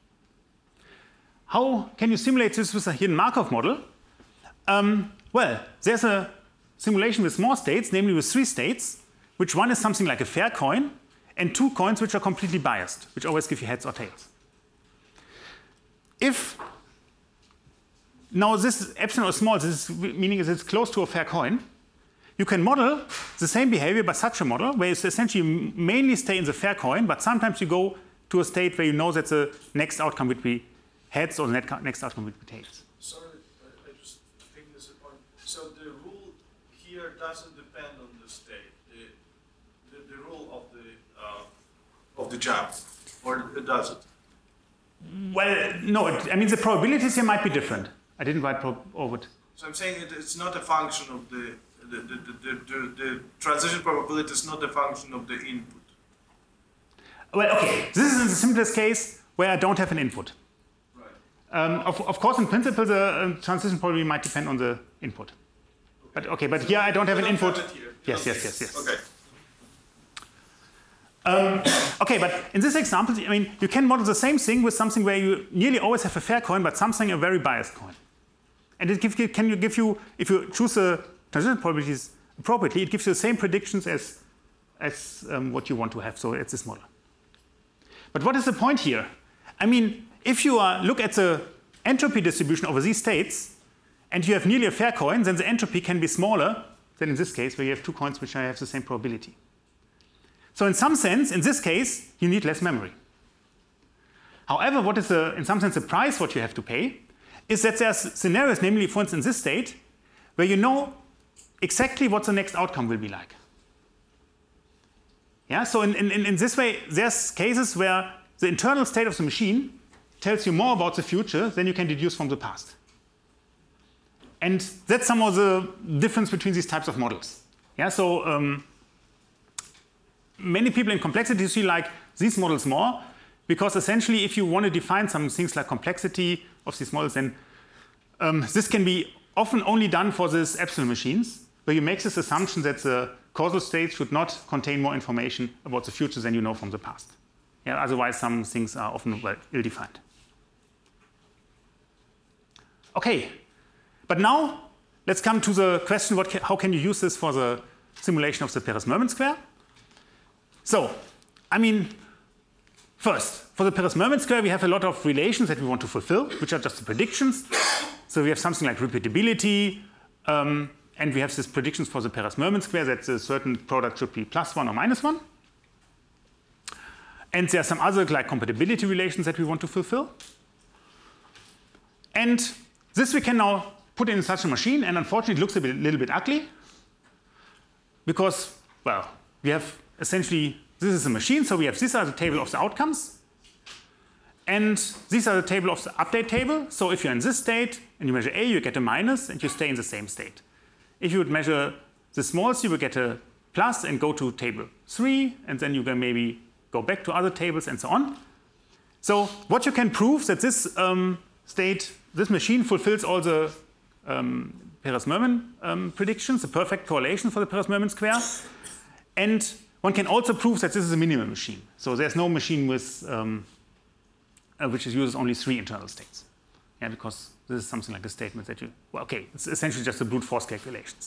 How can you simulate this with a hidden Markov model? Um, well, there's a simulation with more states, namely with three states, which one is something like a fair coin, and two coins which are completely biased, which always give you heads or tails. If now this is epsilon or small, this is meaning is it's close to a fair coin, you can model the same behavior by such a model where you essentially mainly stay in the fair coin, but sometimes you go to a state where you know that the next outcome would be heads or the next outcome would be tails. Sorry, I, I just think this is a point. So the rule here doesn't depend on the state. The, the, the rule of the uh, of the jump, or it does it? Well, no. It, I mean, the probabilities here might be different. I didn't write pro over it. So I'm saying it, it's not a function of the the, the, the, the the transition probability is not a function of the input. Well, okay. This is in the simplest case where I don't have an input. Right. Um, of, of course, in principle, the uh, transition probability might depend on the input. Okay. But okay, but so here I don't have an input. Have yes, yes, yes, yes. Okay. Um, okay, but in this example, I mean, you can model the same thing with something where you nearly always have a fair coin, but something a very biased coin. And it give you, can you give you, if you choose the transition probabilities appropriately, it gives you the same predictions as, as um, what you want to have. So it's this model. But what is the point here? I mean, if you uh, look at the entropy distribution over these states, and you have nearly a fair coin, then the entropy can be smaller than in this case, where you have two coins which have the same probability. So in some sense, in this case, you need less memory. However, what is the, in some sense the price what you have to pay is that there's scenarios, namely for instance in this state, where you know exactly what the next outcome will be like. Yeah, so in, in, in this way, there's cases where the internal state of the machine tells you more about the future than you can deduce from the past. And that's some of the difference between these types of models. Yeah, so um, many people in complexity see like these models more, because essentially if you want to define some things like complexity of these models, then um, this can be often only done for these epsilon machines, where you make this assumption that the causal states should not contain more information about the future than you know from the past. Yeah, otherwise some things are often well ill-defined. Okay, but now let's come to the question, what can, how can you use this for the simulation of the Peres-Mermin square? So, I mean, first, for the Peres-Mermin square, we have a lot of relations that we want to fulfill, which are just the predictions. So we have something like repeatability, um, and we have these predictions for the Peres-Mermin square that a certain product should be plus one or minus one. And there are some other like compatibility relations that we want to fulfill. And this we can now put in such a machine, and unfortunately it looks a bit, little bit ugly, because, well, we have essentially, this is a machine, so we have, these are the table of the outcomes, and these are the table of the update table. So if you're in this state and you measure A, you get a minus, and you stay in the same state. If you would measure the small c, you would get a plus and go to table three, and then you can maybe go back to other tables and so on. So what you can prove that this um, state, this machine fulfills all the um, Peres-Mermin um, predictions, the perfect correlation for the Peres-Mermin square. And one can also prove that this is a minimal machine. So there's no machine with, um, uh, which uses only three internal states. Yeah, because this is something like a statement that you, well, okay, it's essentially just the brute force calculations.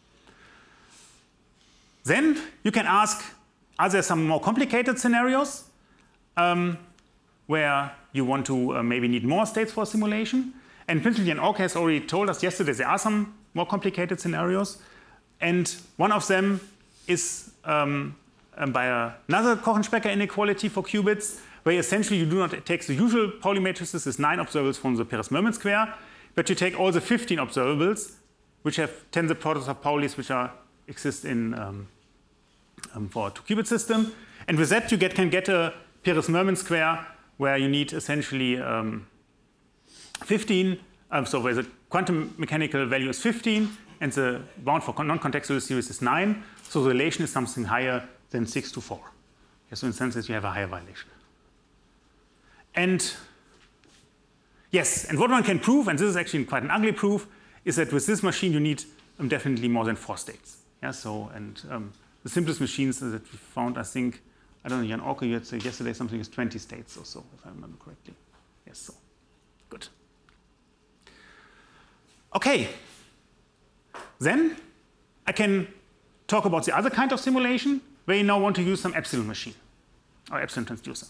Then you can ask, are there some more complicated scenarios um, where you want to uh, maybe need more states for simulation? And principally, Jan Orke has already told us yesterday there are some more complicated scenarios. And one of them is um, um, by a, another Kochen-Specker inequality for qubits, where essentially you do not take the usual Pauli matrices, this nine observables from the Peres-Mermin square, but you take all the fifteen observables, which have tensor products of Paulis, which are exist in um, um, for a two-qubit system. And with that, you get, can get a Peres-Mermin square where you need essentially um, fifteen, um, so where the quantum mechanical value is fifteen, and the bound for non-contextual series is nine, so the relation is something higher than six to four. Yeah, so in some sense, you have a higher violation. And yes, and what one can prove, and this is actually quite an ugly proof, is that with this machine you need um, definitely more than four states. Yeah, so, and um, the simplest machines that we found, I think, I don't know, Jan Orke, you had said yesterday something is twenty states or so, if I remember correctly. Yes, so, good. Okay, then I can talk about the other kind of simulation, where you now want to use some epsilon machine, or epsilon transducer.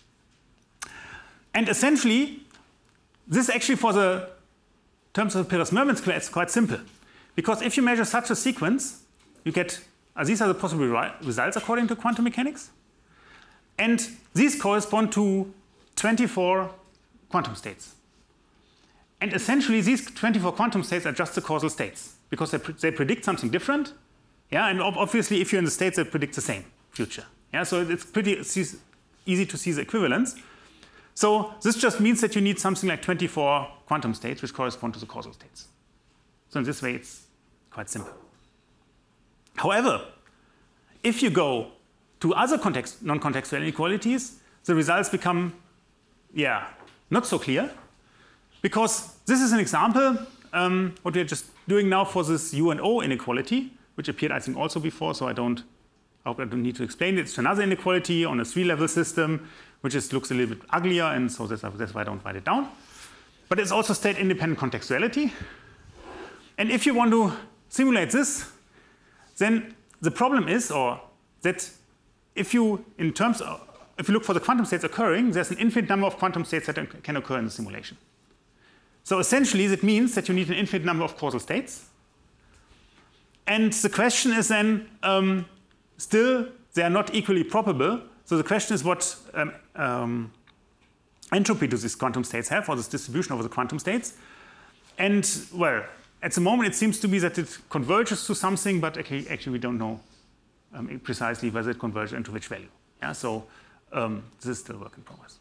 And essentially, this actually for the terms of the Peres-Mermin square, it's quite simple. Because if you measure such a sequence, you get, uh, these are the possible results according to quantum mechanics. And these correspond to twenty-four quantum states. And essentially, these twenty-four quantum states are just the causal states, because they, pre they predict something different. Yeah, and ob obviously, if you're in the states, they predict the same future. Yeah, so it's pretty easy to see the equivalence. So this just means that you need something like twenty-four quantum states, which correspond to the causal states. So in this way, it's quite simple. However, if you go to other context, non-contextual inequalities, the results become, yeah, not so clear. Because this is an example, um, what we're just doing now for this U and O inequality, which appeared, I think, also before, so I don't, I hope I don't need to explain it. It's another inequality on a three-level system, which just looks a little bit uglier, and so that's, that's why I don't write it down. But it's also state-independent contextuality. And if you want to simulate this, then the problem is, or that if you, in terms of, if you look for the quantum states occurring, there's an infinite number of quantum states that can occur in the simulation. So essentially, that means that you need an infinite number of causal states. And the question is then um, still, they are not equally probable. So the question is what um, um, entropy do these quantum states have, or this distribution over the quantum states? And well, at the moment it seems to be that it converges to something, but actually, actually we don't know um, precisely whether it converges into which value. Yeah, so um, this is still work in progress.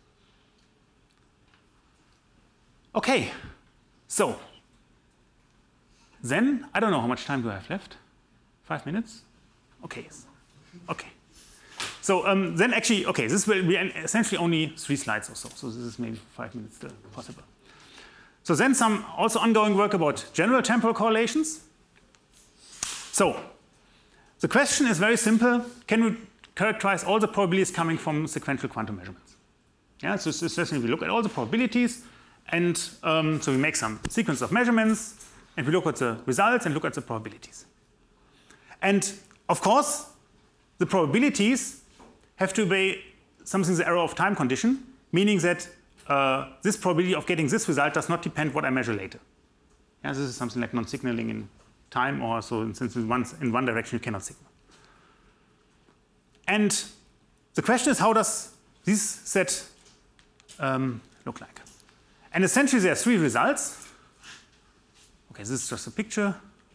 Okay, so then I don't know how much time do I have left. Five minutes? Okay, okay. So um, then actually, okay, this will be essentially only three slides or so. So this is maybe five minutes still possible. So then some also ongoing work about general temporal correlations. So the question is very simple. Can we characterize all the probabilities coming from sequential quantum measurements? Yeah, so essentially we look at all the probabilities, and um, so we make some sequence of measurements, and we look at the results and look at the probabilities. And of course, the probabilities have to obey something the error of time condition, meaning that uh, this probability of getting this result does not depend what I measure later. Yeah, this is something like non-signaling in time, or so since in one, in one direction you cannot signal. And the question is, how does this set um, look like? And essentially there are three results. Okay, this is just a picture.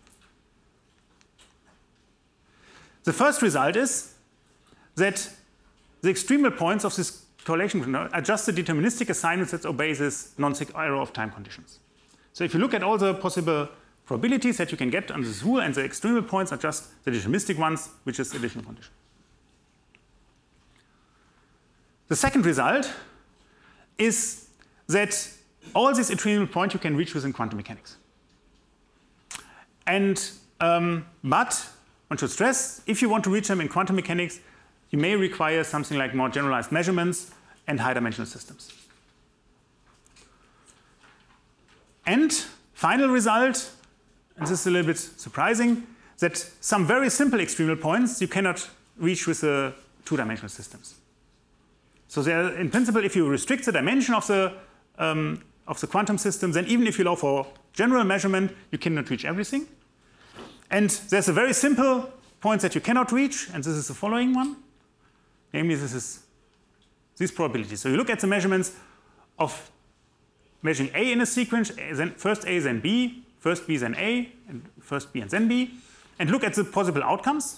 The first result is that the extremal points of this correlation are just the deterministic assignments that obey this non-error of time conditions. So if you look at all the possible probabilities that you can get under this rule, and the extremal points are just the deterministic ones, which is additional condition. The second result is that all these extremal points you can reach within quantum mechanics. And um, but one should stress, if you want to reach them in quantum mechanics, you may require something like more generalized measurements and high-dimensional systems. And final result, and this is a little bit surprising, that some very simple extremal points you cannot reach with the two-dimensional systems. So there, in principle, if you restrict the dimension of the, um, of the quantum system, then even if you allow for general measurement, you cannot reach everything. And there's a very simple point that you cannot reach, and this is the following one. Namely, this is these probabilities. So you look at the measurements of measuring A in a sequence, then first A, then B, first B, then A, and first B, and then B, and look at the possible outcomes.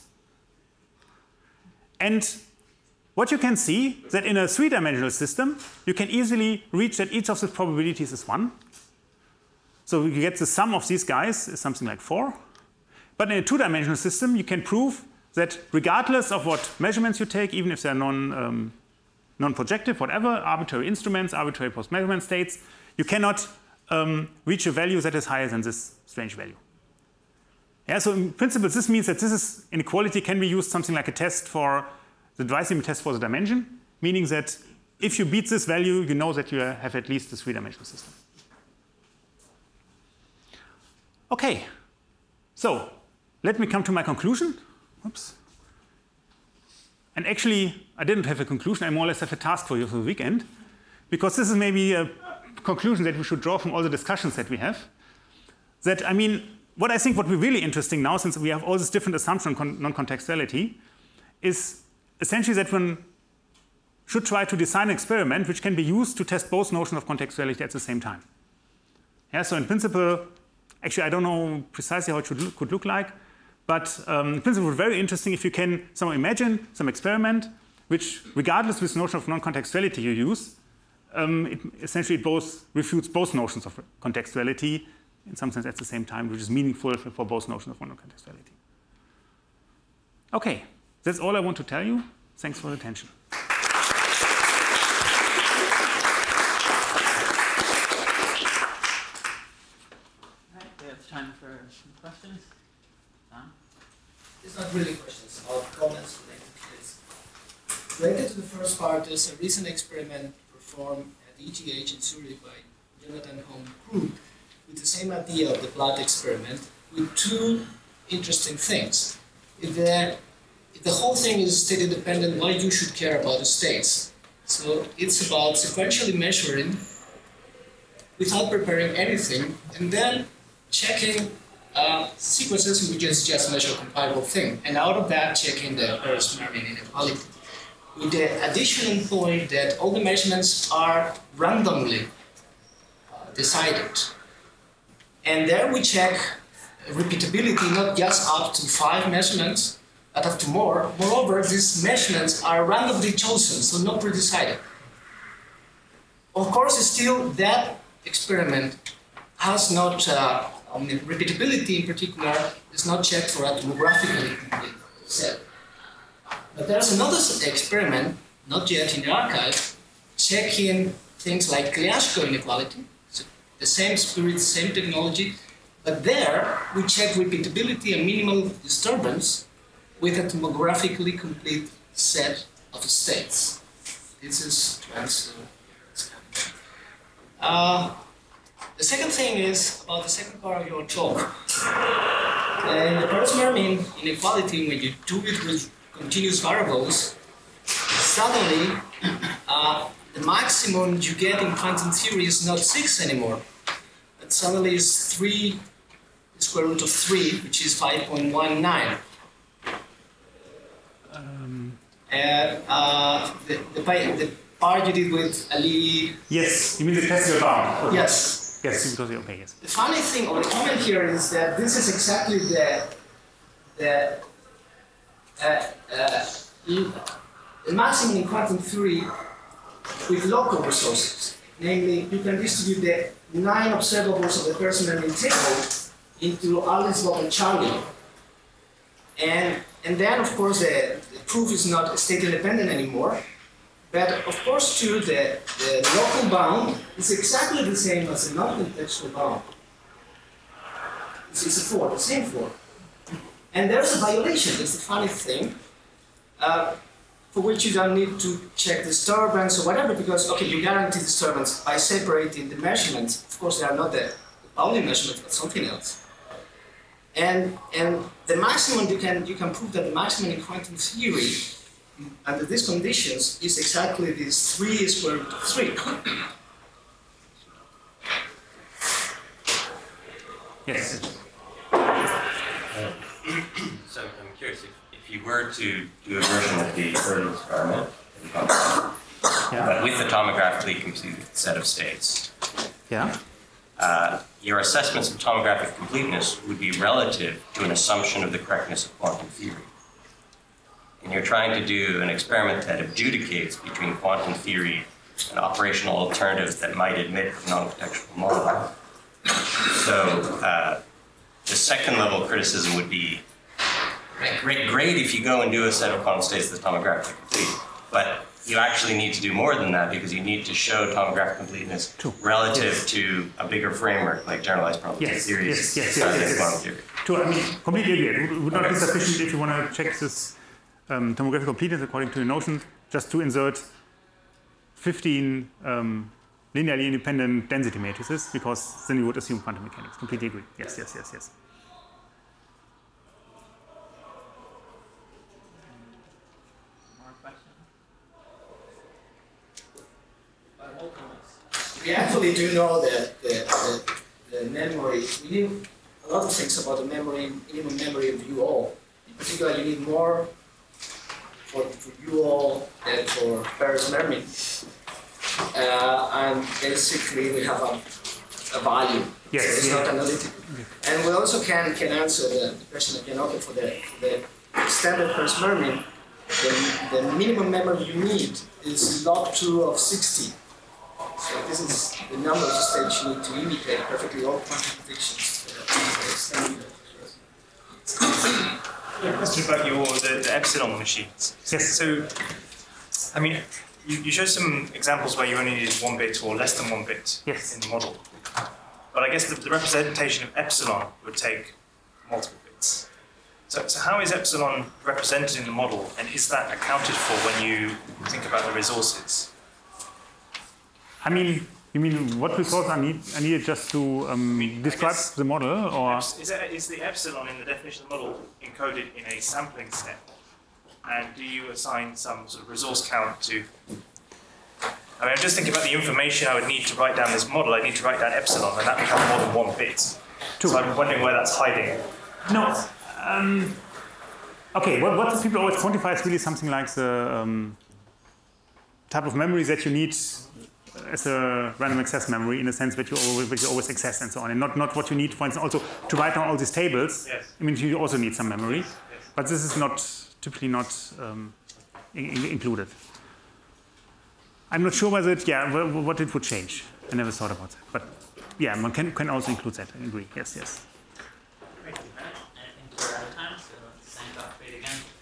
And what you can see that in a three-dimensional system, you can easily reach that each of the probabilities is one. So you get the sum of these guys is something like four. But in a two-dimensional system, you can prove that regardless of what measurements you take, even if they're non, um, non-projective, whatever, arbitrary instruments, arbitrary post-measurement states, you cannot um, reach a value that is higher than this strange value. Yeah, so in principle, this means that this is inequality can be used something like a test for the Dweis-Siemens test for the dimension, meaning that if you beat this value, you know that you have at least a three-dimensional system. Okay, so let me come to my conclusion. Oops. And actually, I didn't have a conclusion. I more or less have a task for you for the weekend, because this is maybe a conclusion that we should draw from all the discussions that we have. That, I mean, what I think what would be really interesting now, since we have all these different assumptions on non-contextuality, is essentially that one should try to design an experiment which can be used to test both notions of contextuality at the same time. Yeah, so in principle, actually I don't know precisely how it should look, could look like, but um, in principle it would be very interesting if you can somehow imagine some experiment which, regardless of this notion of non-contextuality you use, um, it essentially it both refutes both notions of contextuality in some sense at the same time, which is meaningful for, for both notions of non-contextuality. Okay. That's all I want to tell you. Thanks for the attention. All right, we have time for some questions. Tom? It's not really questions, or comments related to this. Related to the first part, there's a recent experiment performed at E T H in Zurich by Jonathan Home group with the same idea of the blood experiment with two interesting things. If the If the whole thing is state independent, why you should care about the states? So it's about sequentially measuring without preparing anything, and then checking uh, sequences which is just measure comparable thing, and out of that checking the Peres-Mermin inequality. With the additional point that all the measurements are randomly uh, decided. And there we check repeatability not just up to five measurements, but up to more. Moreover, these measurements are randomly chosen, so not pre-decided. Of course, still that experiment has not, uh, I mean, repeatability in particular is not checked for a tomographically complete set. But there's another experiment, not yet in the archive, checking things like Klyashko inequality, so the same spirit, same technology, but there we check repeatability and minimal disturbance with a tomographically complete set of states. This is to answer. Uh, the second thing is about the second part of your talk. Uh, in the Peres-Mermin inequality, when you do it with continuous variables, suddenly uh, the maximum you get in quantum theory is not six anymore, but suddenly it's three, the square root of three, which is five point one nine. Um, And uh, the, the, the part you did with Ali. yes, you mean the test you're bound? Okay. Yes. Yes, because you're okay, yes. The funny thing, or the comment here is that this is exactly the the uh, uh, the maximum in quantum theory with local resources. Namely, you can distribute the nine observables of the Peres-Mermin table into Alice, Bob, and Charlie. And, and then, of course, the, the proof is not state independent anymore. But, of course, too, the, the local bound is exactly the same as the non-contextual bound. It's, it's a four, the same four. And there's a violation, it's the funny thing, uh, for which you don't need to check disturbance or whatever, because, okay, you guarantee disturbance by separating the measurements. Of course, they are not the bounding measurements, but something else. And, and the maximum, you can, you can prove that the maximum in quantum theory under these conditions is exactly this three square root of three. Yes. So I'm curious, if, if you were to do a version of the early experiment, Yeah. but with the tomographically completed set of states, Yeah. uh, your assessments of tomographic completeness would be relative to an assumption of the correctness of quantum theory. And you're trying to do an experiment that adjudicates between quantum theory and operational alternatives that might admit non-contextual modeling. So uh, the second level of criticism would be great, great if you go and do a set of quantum states that's tomographically complete, but you actually need to do more than that because you need to show tomographic completeness True. relative Yes. to a bigger framework like generalized probability Yes, theories, yes, yes, yes, starting yes, with yes. quantum theory. True, I mean, completely agree. It would- would not be Okay. sufficient if you want to check this um, tomographic completeness according to the notion, just to insert fifteen um, linearly independent density matrices, because then you would assume quantum mechanics. Completely agree. Yes, yes, yes, yes. More questions? We actually do know that the, the, the memory, we knew a lot of things about the memory, minimum memory of U all. In particular, you need more for, for U all than for Peres-Mermin. Uh, and basically, we have a, a value. Yes, So it's yeah. not analytical. And we also can, can answer the, the question of Janoka for the, the standard Peres-Mermin. The, the minimum memory you need is log two of sixty. So this is the number of states you need to indicate perfectly all quantum predictions. A question about your the, the epsilon machines. Yes. So, I mean, you, you showed some examples where you only needed one bit or less than one bit Yes. in the model. But I guess the, the representation of epsilon would take multiple bits. So, so how is epsilon represented in the model, and is that accounted for when you think about the resources? I mean, you mean what resources are, need, are needed just to um, mean, I describe guess- the model, or Is, that, is the epsilon in the definition of the model encoded in a sampling step? And do you assign some sort of resource count to... I mean, I'm just thinking about the information I would need to write down this model. I need to write down epsilon, and that becomes more than one bit. True. So I'm wondering where that's hiding. No. Um, okay, what, what people always quantify is really something like the um, type of memory that you need as a random access memory, in the sense that you always, that you always access and so on, and not, not what you need, for instance, also to write down all these tables. Yes. I mean, you also need some memory, Yes. but this is not typically not um, in, in, included. I'm not sure whether it, yeah, what it would change. I never thought about that, but yeah, one can, can also include that. I agree. Yes, yes. Great. I think we're out of time, so let's thank Doctor Bate again.